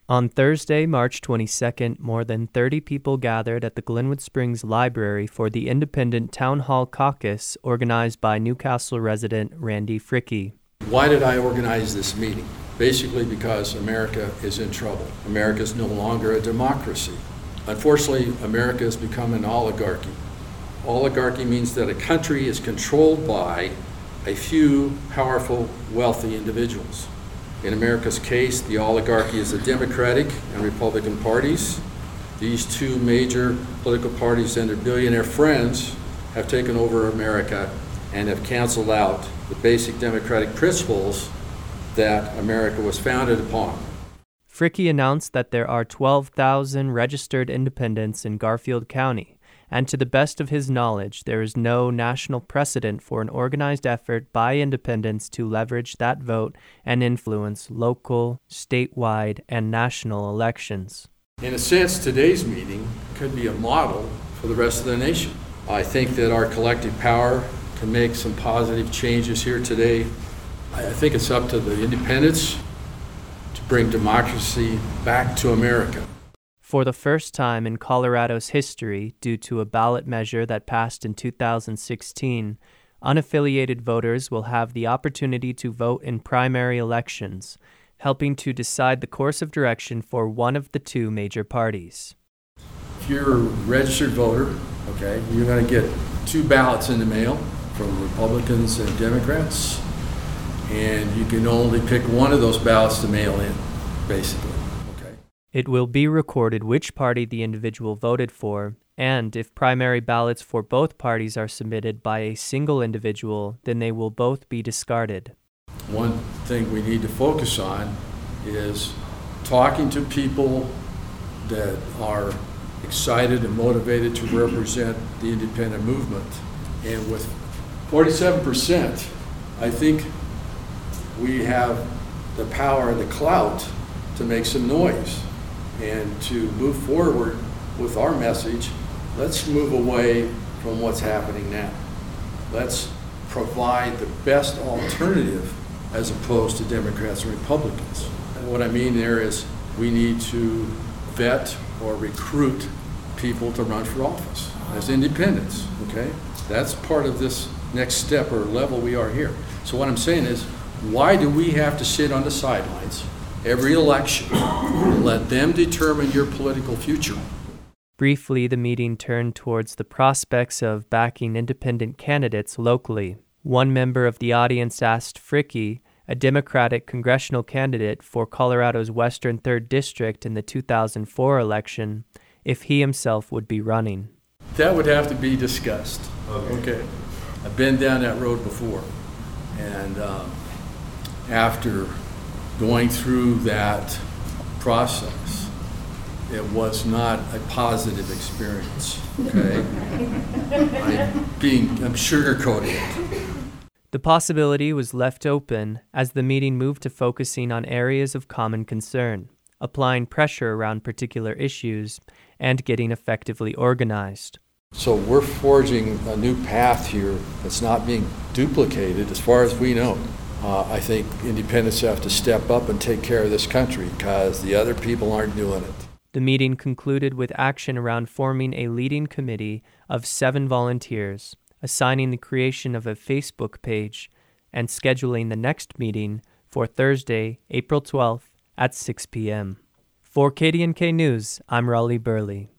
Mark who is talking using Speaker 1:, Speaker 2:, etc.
Speaker 1: On Thursday, March 22nd, more than 30 people gathered at the Glenwood Springs Library for the Independent Town Hall Caucus organized by Newcastle resident Randy Fricke.
Speaker 2: Why did I organize this meeting? Basically because America is in trouble. America is no longer a democracy. Unfortunately, America has become an oligarchy. Oligarchy means that a country is controlled by a few powerful, wealthy individuals. In America's case, the oligarchy is the Democratic and Republican parties. These two major political parties and their billionaire friends have taken over America and have canceled out the basic democratic principles that America was founded upon.
Speaker 1: Fricke announced that there are 12,000 registered independents in Garfield County, and to the best of his knowledge, there is no national precedent for an organized effort by independents to leverage that vote and influence local, statewide, and national elections.
Speaker 2: In a sense, today's meeting could be a model for the rest of the nation. I think that our collective power can make some positive changes here today. I think it's up to the independents to bring democracy back to America.
Speaker 1: For the first time in Colorado's history, due to a ballot measure that passed in 2016, unaffiliated voters will have the opportunity to vote in primary elections, helping to decide the course of direction for one of the two major parties.
Speaker 2: If you're a registered voter, okay, you're going to get 2 ballots in the mail from Republicans and Democrats, and you can only pick one of those ballots to mail in, basically.
Speaker 1: It will be recorded which party the individual voted for, and if primary ballots for both parties are submitted by a single individual, then they will both be discarded.
Speaker 2: One thing we need to focus on is talking to people that are excited and motivated to represent the independent movement. And with 47%, I think we have the power and the clout to make some noise. And to move forward with our message, let's move away from what's happening now. Let's provide the best alternative as opposed to Democrats and Republicans. And what I mean there is we need to vet or recruit people to run for office as independents, okay? That's part of this next step or level we are here. So what I'm saying is, why do we have to sit on the sidelines every election and let them determine your political future?
Speaker 1: Briefly, the meeting turned towards the prospects of backing independent candidates locally. One member of the audience asked Fricke, a Democratic congressional candidate for Colorado's Western 3rd District in the 2004 election, if he himself would be running.
Speaker 2: That would have to be discussed. Okay. I've been down that road before. And after going through that process, it was not a positive experience, okay? I'm sugarcoating it.
Speaker 1: The possibility was left open as the meeting moved to focusing on areas of common concern, applying pressure around particular issues, and getting effectively organized.
Speaker 2: So we're forging a new path here that's not being duplicated as far as we know. I think independents have to step up and take care of this country because the other people aren't doing it.
Speaker 1: The meeting concluded with action around forming a leading committee of 7 volunteers, assigning the creation of a Facebook page, and scheduling the next meeting for Thursday, April 12th at 6 p.m. For KDNK News, I'm Raleigh Burley.